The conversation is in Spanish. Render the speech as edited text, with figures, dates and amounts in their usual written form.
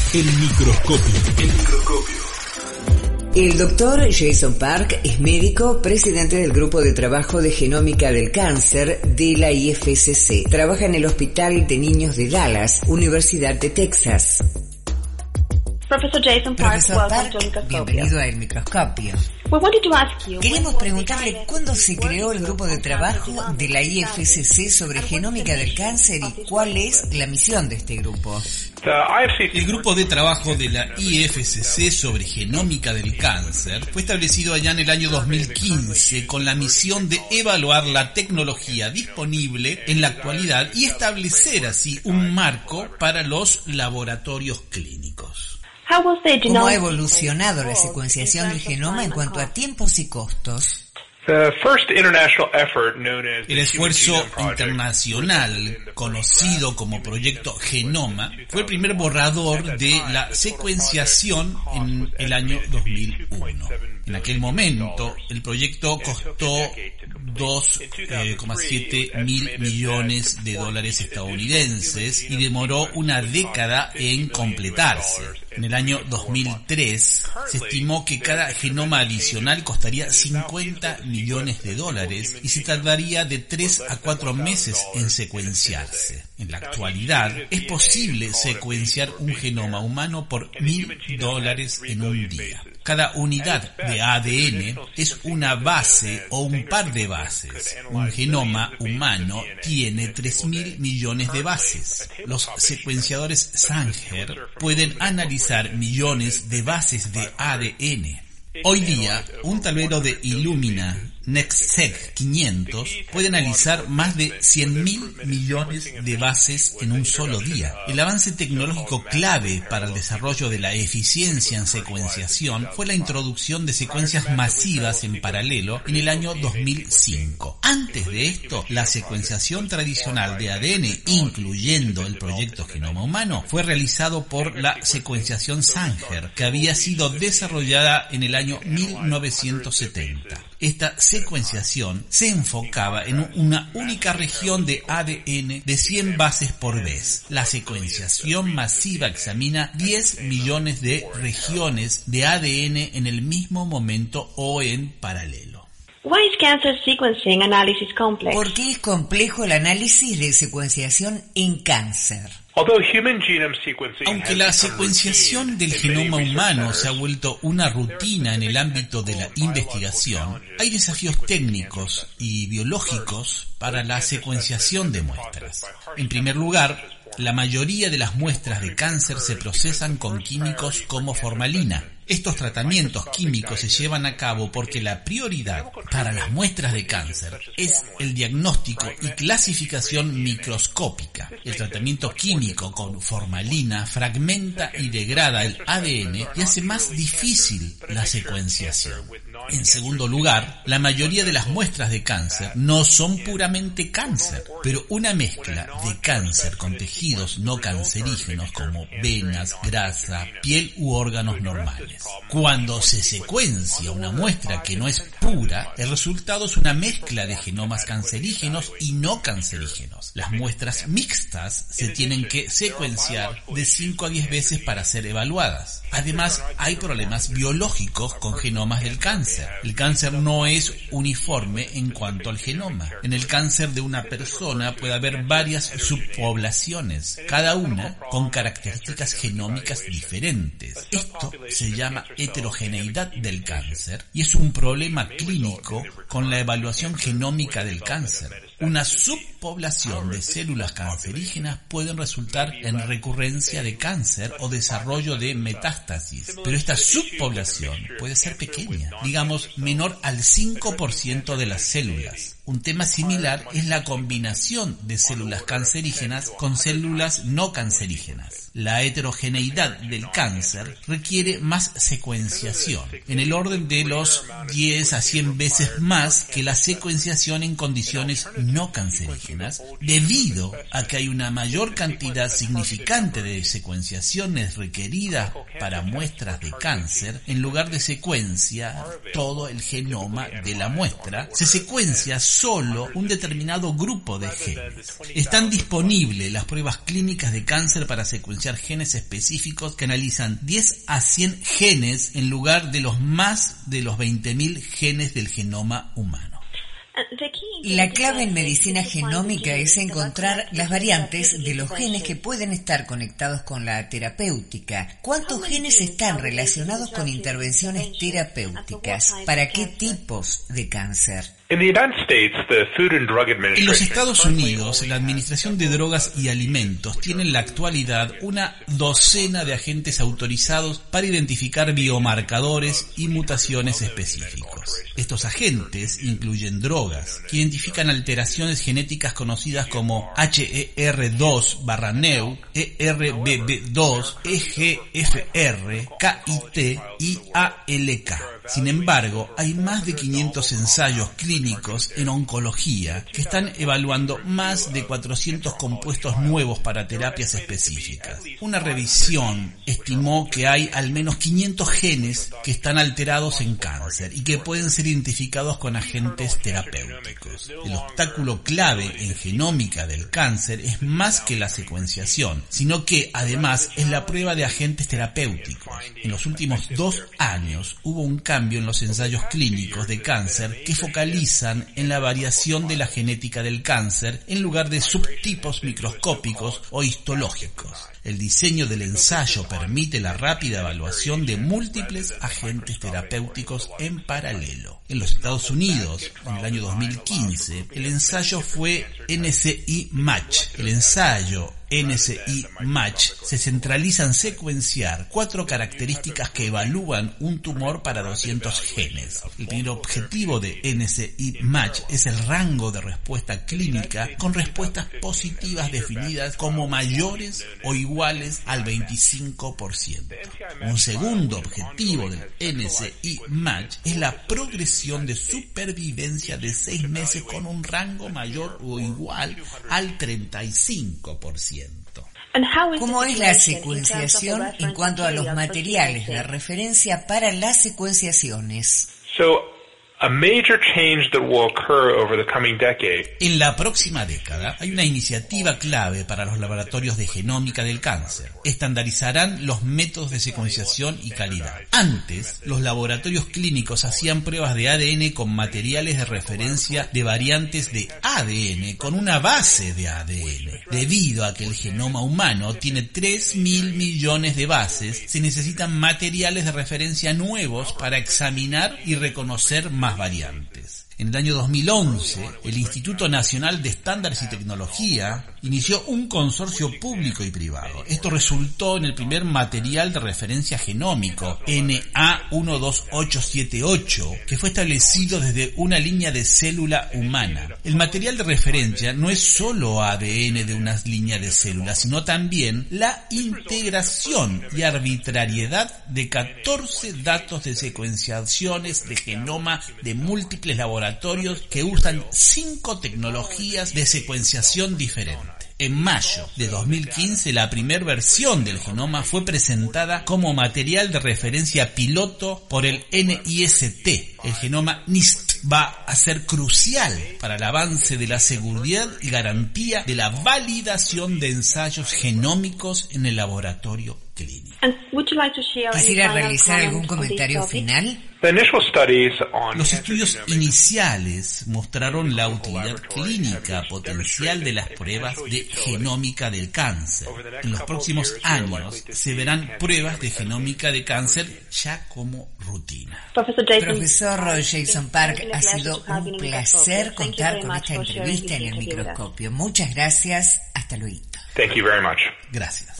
El microscopio. El doctor Jason Park es médico, presidente del Grupo de Trabajo de Genómica del Cáncer de la IFCC. Trabaja en el Hospital de Niños de Dallas, Universidad de Texas. Profesor Jason Park, bienvenido a El Microscopio. Queremos preguntarle cuándo se creó el grupo de trabajo de la IFCC sobre genómica del cáncer y cuál es la misión de este grupo. El grupo de trabajo de la IFCC sobre genómica del cáncer fue establecido allá en el año 2015 con la misión de evaluar la tecnología disponible en la actualidad y establecer así un marco para los laboratorios clínicos. ¿Cómo ha evolucionado la secuenciación del genoma en cuanto a tiempos y costos? El esfuerzo internacional, conocido como Proyecto Genoma, fue el primer borrador de la secuenciación en el año 2001. En aquel momento, el proyecto costó 2,7 mil millones de dólares estadounidenses y demoró una década en completarse. En el año 2003 se estimó que cada genoma adicional costaría 50 millones de dólares y se tardaría de 3 a 4 meses en secuenciarse. En la actualidad es posible secuenciar un genoma humano por $1,000 en un día. Cada unidad de ADN es una base o un par de bases. Un genoma humano tiene 3.000 millones de bases. Los secuenciadores Sanger pueden analizar millones de bases de ADN. Hoy día, un tablero de Illumina NextSeq 500 puede analizar más de 100.000 millones de bases en un solo día. El avance tecnológico clave para el desarrollo de la eficiencia en secuenciación fue la introducción de secuencias masivas en paralelo en el año 2005. Antes de esto, la secuenciación tradicional de ADN, incluyendo el proyecto Genoma Humano, fue realizado por la secuenciación Sanger, que había sido desarrollada en el año 1970. Esta secuenciación se enfocaba en una única región de ADN de 100 bases por vez. La secuenciación masiva examina 10 millones de regiones de ADN en el mismo momento o en paralelo. Why is cancer sequencing analysis complex? ¿Por qué es complejo el análisis de secuenciación en cáncer? Aunque la secuenciación del genoma humano se ha vuelto una rutina en el ámbito de la investigación, hay desafíos técnicos y biológicos para la secuenciación de muestras. En primer lugar, la mayoría de las muestras de cáncer se procesan con químicos como formalina. Estos tratamientos químicos se llevan a cabo porque la prioridad para las muestras de cáncer es el diagnóstico y clasificación microscópica. El tratamiento químico con formalina fragmenta y degrada el ADN y hace más difícil la secuenciación. En segundo lugar, la mayoría de las muestras de cáncer no son puramente cáncer, pero una mezcla de cáncer con tejidos no cancerígenos como venas, grasa, piel u órganos normales. Cuando se secuencia una muestra que no es pura, el resultado es una mezcla de genomas cancerígenos y no cancerígenos. Las muestras mixtas se tienen que secuenciar de 5 a 10 veces para ser evaluadas. Además, hay problemas biológicos con genomas del cáncer. El cáncer no es uniforme en cuanto al genoma. En el cáncer de una persona puede haber varias subpoblaciones, cada una con características genómicas diferentes. Esto se llama heterogeneidad del cáncer y es un problema clínico con la evaluación genómica del cáncer. Una subpoblación de células cancerígenas pueden resultar en recurrencia de cáncer o desarrollo de metástasis, pero esta subpoblación puede ser pequeña, digamos menor al 5% de las células. Un tema similar es la combinación de células cancerígenas con células no cancerígenas. La heterogeneidad del cáncer requiere más secuenciación, en el orden de los 10 a 100 veces más que la secuenciación en condiciones no cancerígenas. indígenas debido a que hay una mayor cantidad significante de secuenciaciones requeridas para muestras de cáncer. En lugar de secuenciar todo el genoma de la muestra, se secuencia solo un determinado grupo de genes. Están disponibles las pruebas clínicas de cáncer para secuenciar genes específicos que analizan 10 a 100 genes en lugar de los más de los 20.000 genes del genoma humano. La clave en medicina genómica es encontrar las variantes de los genes que pueden estar conectados con la terapéutica. ¿Cuántos genes están relacionados con intervenciones terapéuticas? ¿Para qué tipos de cáncer? En los Estados Unidos, la Administración de Drogas y Alimentos tiene en la actualidad una docena de agentes autorizados para identificar biomarcadores y mutaciones específicos. Estos agentes incluyen drogas que identifican alteraciones genéticas conocidas como HER2/neu, ERBB2, EGFR, KIT y ALK. Sin embargo, hay más de 500 ensayos clínicos en oncología que están evaluando más de 400 compuestos nuevos para terapias específicas. Una revisión estimó que hay al menos 500 genes que están alterados en cáncer y que pueden ser identificados con agentes terapéuticos. El obstáculo clave en genómica del cáncer es más que la secuenciación, sino que además es la prueba de agentes terapéuticos. En los últimos 2 años hubo un cambio en los ensayos clínicos de cáncer que focalizan en la variación de la genética del cáncer en lugar de subtipos microscópicos o histológicos. El diseño del ensayo permite la rápida evaluación de múltiples agentes terapéuticos en paralelo. En los Estados Unidos, en el año 2015, el ensayo fue NCI-MATCH. El ensayo NCI-MATCH se centraliza en secuenciar 4 características que evalúan un tumor para 200 genes. El primer objetivo de NCI-MATCH es el rango de respuesta clínica con respuestas positivas definidas como mayores o iguales al 25%. Un segundo objetivo del NCI-MATCH es la progresión de supervivencia de 6 meses con un rango mayor o igual al 35%. ¿Cómo es la secuenciación en cuanto a los materiales de referencia para las secuenciaciones? En la próxima década hay una iniciativa clave para los laboratorios de genómica del cáncer. Estandarizarán los métodos de secuenciación y calidad. Antes, los laboratorios clínicos hacían pruebas de ADN con materiales de referencia de variantes de ADN con una base de ADN. Debido a que el genoma humano tiene 3.000 millones de bases, se necesitan materiales de referencia nuevos para examinar y reconocer más variantes. En el año 2011, el Instituto Nacional de Estándares y Tecnología inició un consorcio público y privado. Esto resultó en el primer material de referencia genómico, NA12878, que fue establecido desde una línea de célula humana. El material de referencia no es solo ADN de una línea de célula, sino también la integración y arbitrariedad de 14 datos de secuenciaciones de genoma de múltiples laboratorios que usan 5 tecnologías de secuenciación diferentes. En mayo de 2015, la primera versión del genoma fue presentada como material de referencia piloto por el NIST. El genoma NIST va a ser crucial para el avance de la seguridad y garantía de la validación de ensayos genómicos en el laboratorio clínico. ¿Quisiera realizar algún comentario final? Los estudios iniciales mostraron la utilidad clínica potencial de las pruebas de genómica del cáncer. En los próximos años se verán pruebas de genómica de cáncer ya como rutina. Profesor Jason Park, ha sido un placer contar con esta entrevista en el microscopio. Muchas gracias. Hasta luego. Thank you very much. Gracias.